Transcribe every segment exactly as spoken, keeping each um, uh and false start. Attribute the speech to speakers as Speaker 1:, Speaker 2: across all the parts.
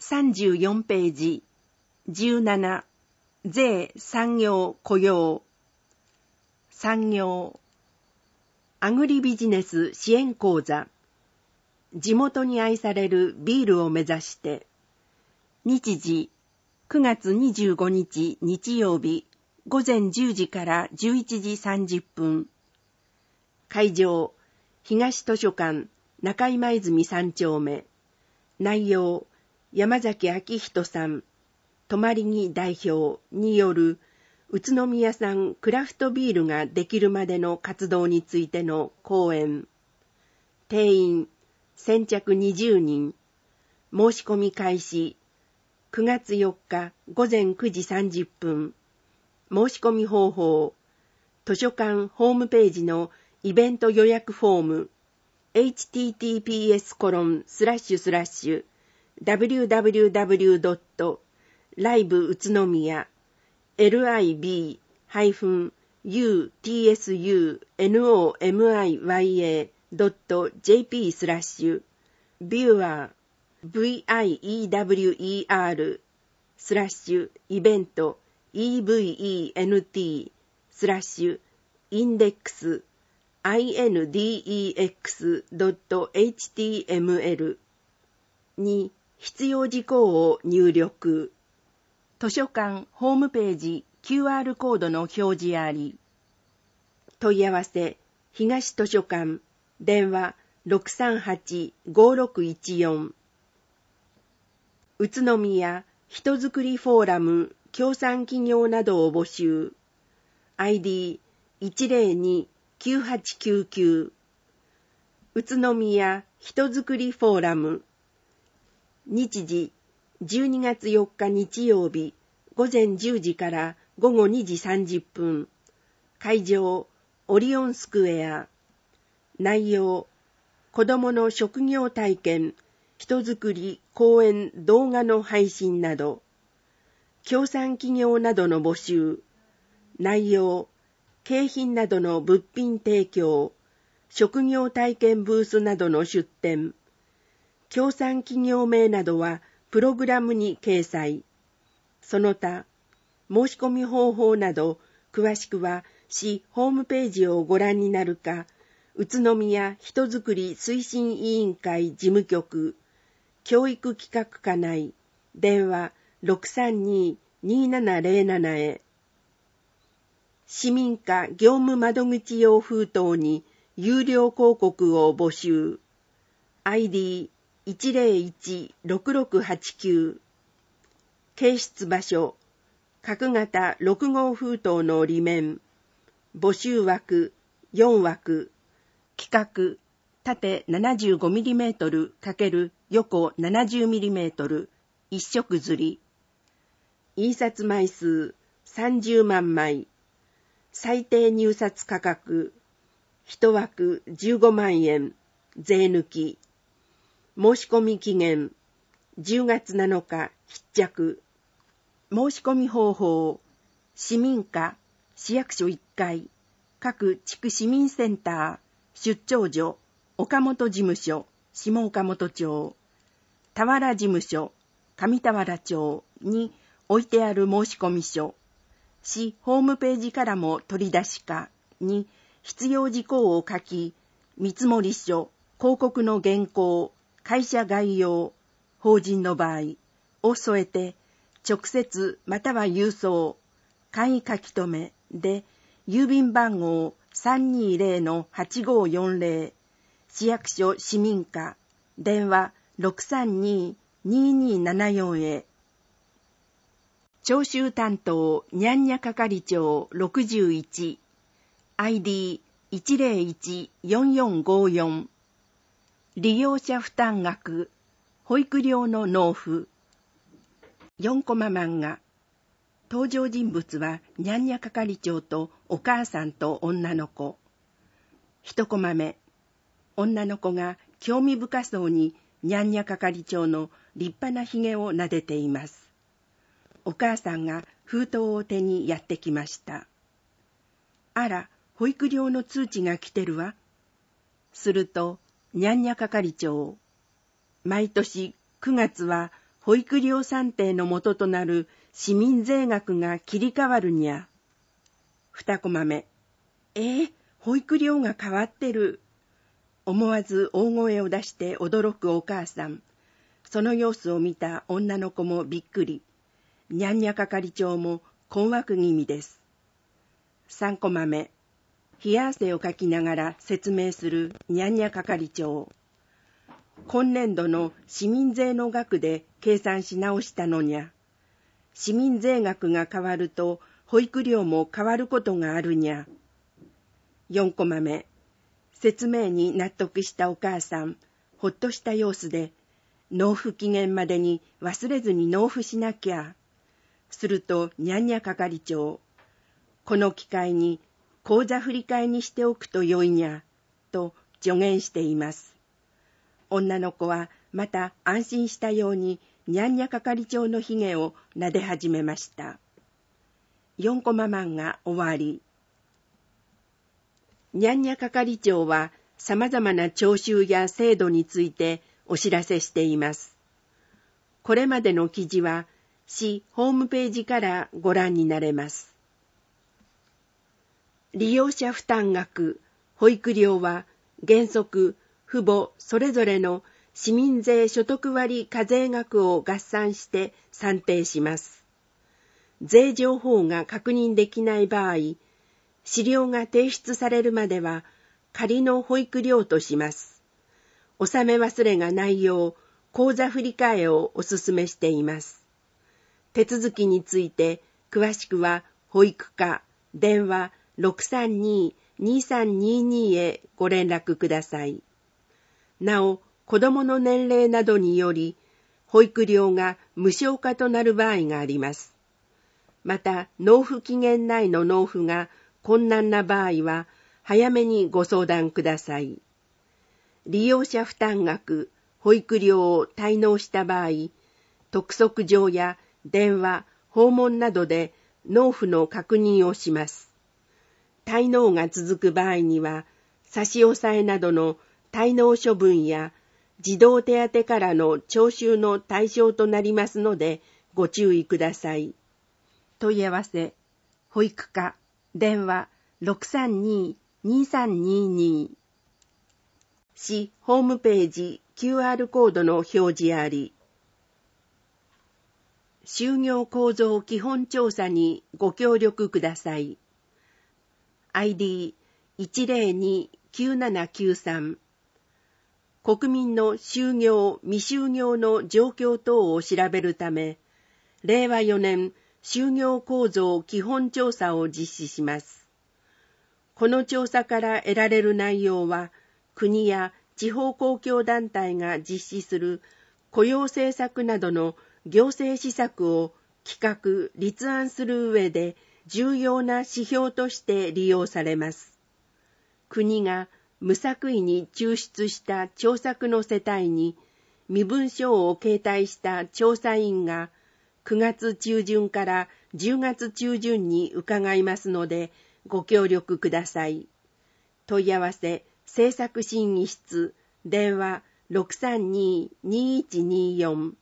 Speaker 1: さんじゅうよんページ、じゅうなな、税産業雇用。産業。アグリビジネス支援講座。地元に愛されるビールを目指して。日時、くがつにじゅうごにち日曜日、ごぜんじゅうじからじゅういちじさんじゅっぷん。会場、東図書館、中今泉さん丁目。内容、山崎明人さん、泊まり木代表による宇都宮産クラフトビールができるまでの活動についての講演。定員、先着にじゅうにん。申し込み開始、くがつよっかごぜんくじさんじゅっぷん。申し込み方法、図書館ホームページのイベント予約フォーム、エイチティーティーピーエスコロンスラッシュスラッシュダブリューダブリューダブリュードットライブ宇都宮 ライブ ウトスノミヤ ドット ジェーピー スラッシュビューアー ビーアール スラッシュイベント イーブイイーエヌティー スラッシュインデックス インデックス ドット エイチティーエムエル に必要事項を入力。図書館ホームページ キューアール コードの表示あり。問い合わせ、東図書館、電話 ろくさんはち ごろくいちよん。宇都宮人づくりフォーラム協賛企業などを募集。アイディーいちぜろに きゅうはちきゅうきゅう。宇都宮人づくりフォーラム。日時、じゅうにがつよっか日曜日、ごぜんじゅうじからごごにじさんじゅっぷん。会場、オリオンスクエア。内容、子どもの職業体験、人づくり、講演、動画の配信など。協賛企業などの募集。内容、景品などの物品提供、職業体験ブースなどの出展。協賛企業名などはプログラムに掲載。その他、申し込み方法など詳しくは市ホームページをご覧になるか、宇都宮人づくり推進委員会事務局、教育企画課内、電話 ろくさんに にーななぜろなな へ。市民課業務窓口用封筒に有料広告を募集。アイディーいちぜろいち ろくろくはちきゅう。掲出場所、角型ろくごう封筒の裏面。募集枠よんわく。規格、縦 ななじゅうごミリメートル×横 ななじゅうミリメートル、一色刷り。印刷枚数さんじゅうまんまい。最低入札価格、いちわくじゅうごまんえん、税抜き。申し込み期限、じゅうがつなのか必着。申し込み方法、市民課、市役所いっかい、各地区市民センター、出張所、岡本事務所、下岡本町、田原事務所、上田原町に置いてある申し込み書、市ホームページからも取り出しかに必要事項を書き、見積書、広告の原稿、会社概要、法人の場合を添えて、直接または郵送、簡易書き留めで、郵便番号 さんにーぜろ はちごーよんぜろ、市役所市民課、電話 ろくさんに にーにーななよん へ。徴収担当、にゃんにゃ係長ろくじゅういち、アイディーいちぜろいち よんよんごよん。利用者負担額、保育料の納付。よんコマ漫画。登場人物はにゃんにゃ係長とお母さんと女の子。いちコマ目。女の子が興味深そうににゃんにゃ係長の立派なひげを撫でています。お母さんが封筒を手にやってきました。あら、保育料の通知が来てるわ。すると、にゃんにゃ係長。毎年くがつは保育料算定の元となる市民税額が切り替わるにゃ。二コマ目。えー、保育料が変わってる。思わず大声を出して驚くお母さん。その様子を見た女の子もびっくり。にゃんにゃ係長も困惑気味です。三コマ目。冷や汗をかきながら説明するにゃんにゃ係長。今年度の市民税の額で計算し直したのにゃ。市民税額が変わると保育料も変わることがあるにゃ。四コマ目。説明に納得したお母さん、ほっとした様子で、納付期限までに忘れずに納付しなきゃ。するとにゃんにゃ係長、この機会に口座振り替えにしておくとよいにゃ、と助言しています。女の子はまた安心したようににゃんにゃ係長のひげを撫で始めました。よんコマ漫画終わり。にゃんにゃ係長は様々な徴収や制度についてお知らせしています。これまでの記事は市ホームページからご覧になれます。利用者負担額、保育料は原則、父母それぞれの市民税所得割課税額を合算して算定します。税情報が確認できない場合、資料が提出されるまでは仮の保育料とします。納め忘れがないよう口座振り替えをお勧めしています。手続きについて詳しくは保育課電話 ろくさんに にさんにに へご連絡ください。なお、子どもの年齢などにより保育料が無償化となる場合があります。また、納付期限内の納付が困難な場合は早めにご相談ください。利用者負担額、保育料を滞納した場合、督促状や電話、訪問などで納付の確認をします。滞納が続く場合には、差し押さえなどの滞納処分や児童手当からの徴収の対象となりますのでご注意ください。問い合わせ、保育課、電話 ろくさんに にさんにに 市ホームページ キューアール コードの表示あり。就業構造基本調査にご協力ください。アイディー いちゼロに きゅうななきゅうさん 国民の就業・未就業の状況等を調べるため、れいわよねん就業構造基本調査を実施します。この調査から得られる内容は、国や地方公共団体が実施する雇用政策などの行政施策を企画・立案する上で重要な指標として利用されます。国が無作為に抽出した調査区の世帯に身分証を携帯した調査員がくがつちゅうじゅんからじゅうがつちゅうじゅんに伺いますのでご協力ください。問い合わせ、政策審議室、電話 ろくさんに にいちによん。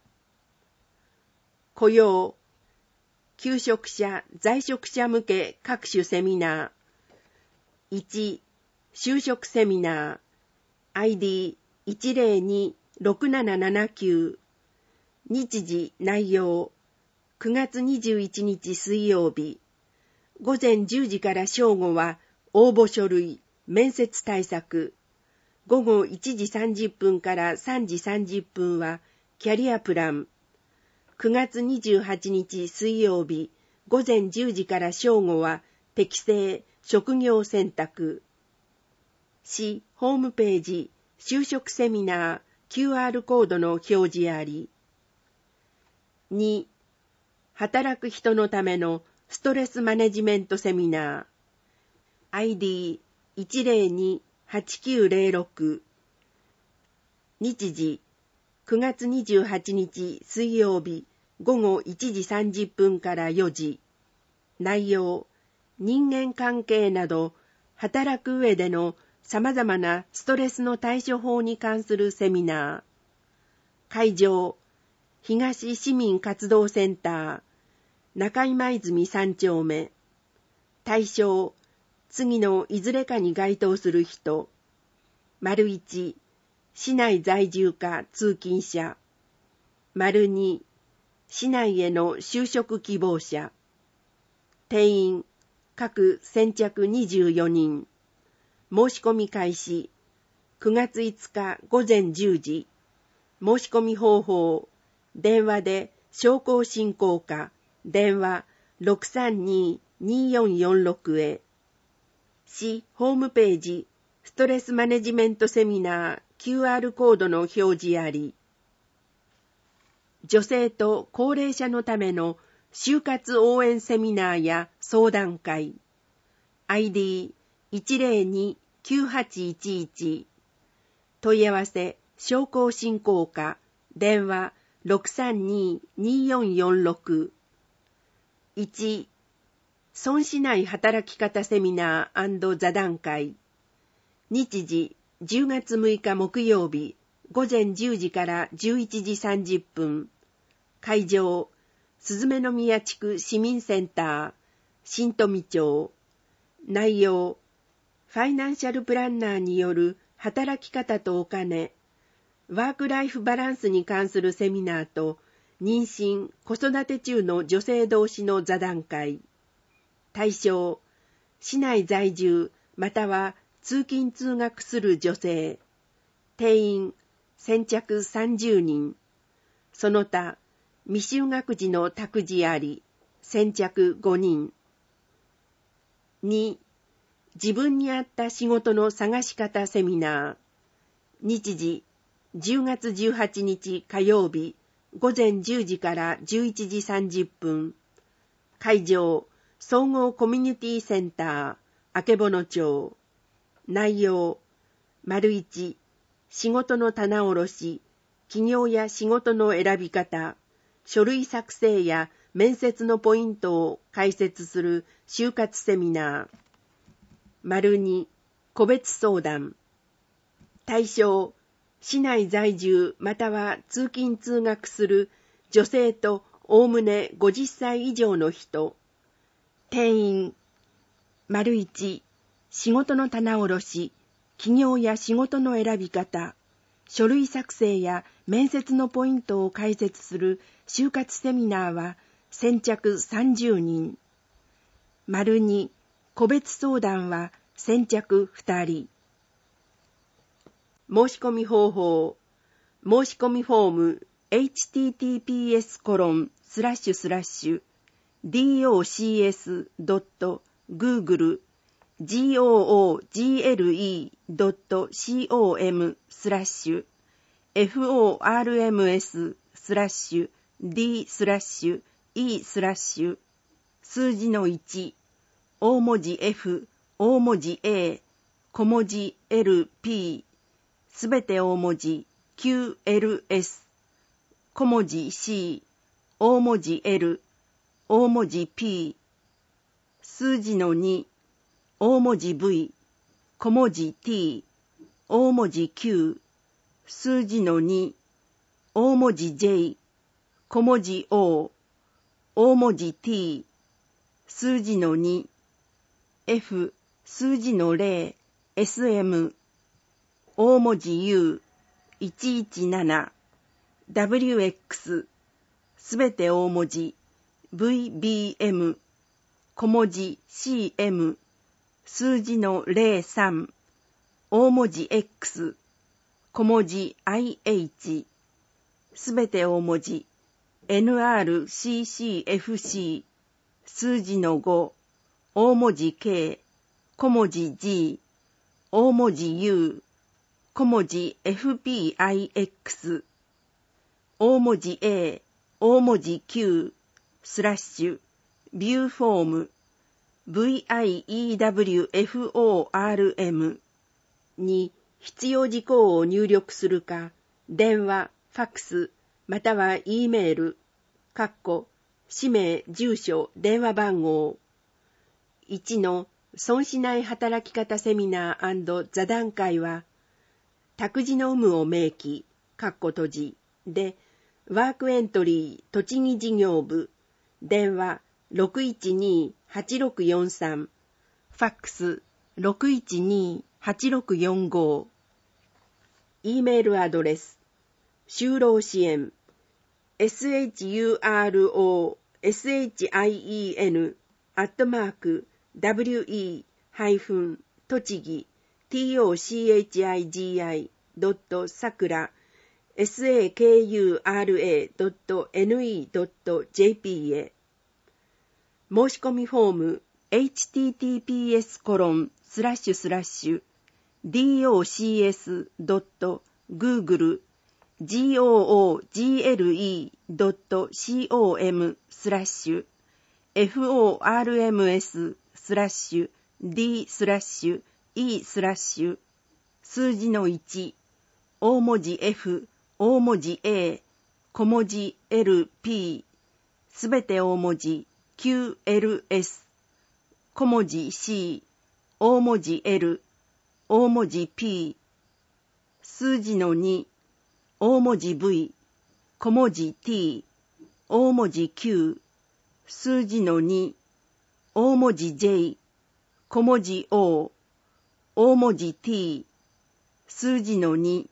Speaker 1: 雇用、求職者、在職者向け各種セミナー。いち、就職セミナー。アイディー いちゼロに ろくななななきゅう。日時、内容。くがつにじゅういちにち水曜日。ごぜんじゅうじから正午は応募書類、面接対策。ごごいちじさんじゅっぷんからさんじさんじゅっぷんはキャリアプラン。くがつにじゅうはちにち水曜日、ごぜんじゅうじから正午は適正職業選択。市ホームページ就職セミナー キューアール コードの表示あり。に、働く人のためのストレスマネジメントセミナー。アイディー いちゼロに はちきゅうゼロろく。日時、くがつにじゅうはちにち水曜日、ごごいちじさんじゅっぷんからよじ。内容、人間関係など、働く上での様々なストレスの対処法に関するセミナー。会場、 東市民活動センター、中今泉さん丁目。対象、次のいずれかに該当する人。丸いち、市内在住か通勤者。丸に、市内への就職希望者。定員、各先着にじゅうよにん。申し込み開始、くがついつかごぜんじゅうじ。申し込み方法、電話で商工振興課、電話 ろくさんに にーよんよんろく へ。市ホームページ、ストレスマネジメントセミナー キューアール コードの表示あり。女性と高齢者のための就活応援セミナーや相談会。アイディーいちぜろに きゅうはちいちいち。問い合わせ、商工振興課、電話 ろくさんに にーよんよんろく。いち、村市内働き方セミナー&座談会。日時、じゅうがつむいか木曜日、ごぜんじゅうじからじゅういちじさんじゅっぷん。会場、すずめの宮地区市民センター、新富町。内容、ファイナンシャルプランナーによる働き方とお金、ワークライフバランスに関するセミナーと、妊娠・子育て中の女性同士の座談会。対象、市内在住または通勤通学する女性。定員、先着さんじゅうにん。その他、未就学児の託児あり、先着ごにん。に、自分に合った仕事の探し方セミナー。日時、じゅうがつじゅうはちにち火曜日、ごぜんじゅうじからじゅういちじさんじゅっぷん。会場、総合コミュニティセンター、あけぼの町。内容、丸いち、仕事の棚卸し、企業や仕事の選び方、書類作成や面接のポイントを解説する就活セミナー。丸に、個別相談。対象、市内在住または通勤通学する女性とおおむねごじゅっさい以上の人。定員、丸いち、仕事の棚卸し、企業や仕事の選び方、書類作成や面接のポイントを解説する就活セミナーは先着さんじゅうにん。丸に、個別相談は先着ふたり。申し込み方法、申し込みフォーム エイチティーティーピーエスコロンスラッシュスラッシュ ドックグーグル ゴーグル ドットコム スラッシュ フォーアールエムエス スラッシュ D スラッシュ E スラッシュ数字のいち大文字 F 大文字 A 小文字 エルピー すべて大文字 キューエルエス 小文字 C 大文字 L 大文字 P 数字のに大文字 V 小文字 T 大文字 Q 数字のに大文字 J 小文字 O 大文字 T 数字のに F 数字のゼロ エスエム 大文字 U いちいちなな ダブリューエックス すべて大文字 ブイビーエム 小文字 シーエム 数字のゼロさん大文字 X 小文字 アイエイチ すべて大文字 エヌアールシーシーエフシー 数字のご大文字 K 小文字 G 大文字 U 小文字 エフピーアイエックス 大文字 A 大文字 Q スラッシュビューフォーム ブイアイイーダブリューエフオーアールエム に必要事項を入力するか、電話、ファックス、または E メール、括弧、氏名、住所、電話番号。いちの損しない働き方セミナー&座談会は、託児の有無を明記、括弧閉じで、 ワークエントリー栃木事業部、電話 ろくいちにーはちろくよんさん、ファックス ろくいちにーはちろくよんご、E メールアドレス、就労支援、suroshin アットマーク we-栃木 tochigi.sakura sakura.ne.jp へ。申し込みフォーム エイチティーティーピーエスコロンスラッシュスラッシュ ドット グーグル google.com スラッシュ forms スラッシュ d スラッシュ e スラッシュ数字のいち大文字 F 大文字 A 小文字 エルピー すべて大文字 キューエルエス 小文字 C 大文字 L 大文字 P 数字のに大文字 V 小文字 T 大文字 Q 数字のに大文字 J 小文字 O 大文字 T 数字のに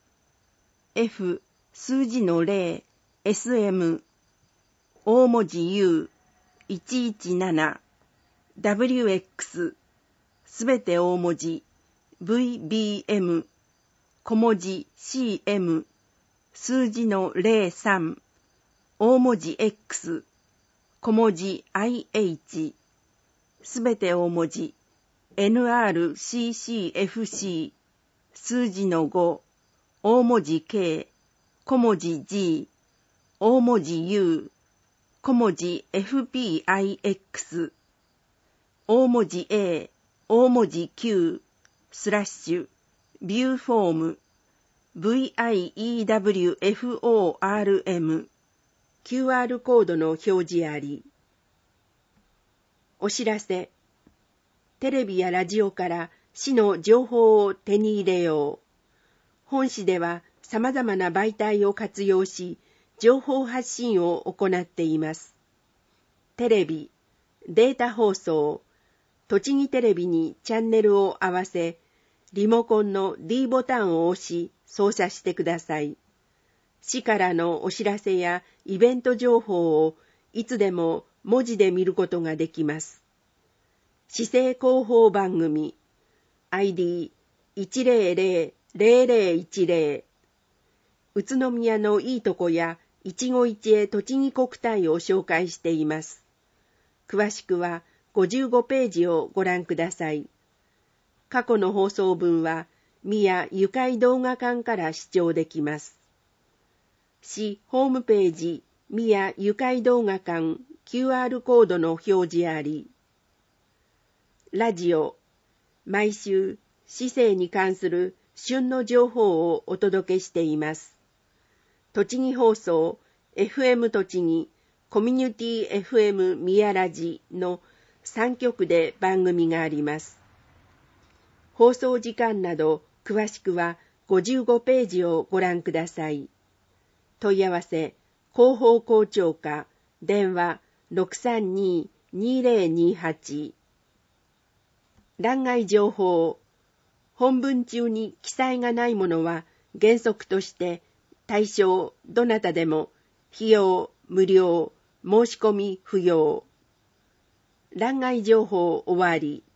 Speaker 1: F 数字のゼロ エスエム 大文字 U いちいちなな ダブリューエックス すべて大文字 ブイビーエム 小文字 シーエム 数字のゼロさん大文字 X 小文字 アイエイチ すべて大文字 エヌアールシーシーエフシー 数字のご大文字 K 小文字 G 大文字 U 小文字 エフピーアイエックス 大文字 A 大文字 Q スラッシュビューフォーム ブイアイイーダブリューエフオーアールエム キューアール コードの表示あり。お知らせ。テレビやラジオから市の情報を手に入れよう。本市では様々な媒体を活用し、情報発信を行っています。テレビ、データ放送、栃木テレビにチャンネルを合わせ、リモコンの D ボタンを押し、操作してください。市からのお知らせやイベント情報をいつでも文字で見ることができます。市政広報番組 アイディーいちゼロゼロゼロゼロいちゼロ 宇都宮のいいとこや一期一会栃木国体を紹介しています。詳しくはごじゅうごページをご覧ください。過去の放送分は宮ゆかい動画館から視聴できます。市ホームページ宮ゆかい動画館 キューアール コードの表示あり。ラジオ、毎週市政に関する旬の情報をお届けしています。栃木放送、エフエム 栃木、コミュニティ エフエム 宮ラジのさん局で番組があります。放送時間など詳しくはごじゅうごページをご覧ください。問い合わせ、広報校長課、電話 ろくさんにーにーぜろにーはち。欄外情報、本文中に記載がないものは原則として対象どなたでも費用無料申し込み不要。欄外情報終わり。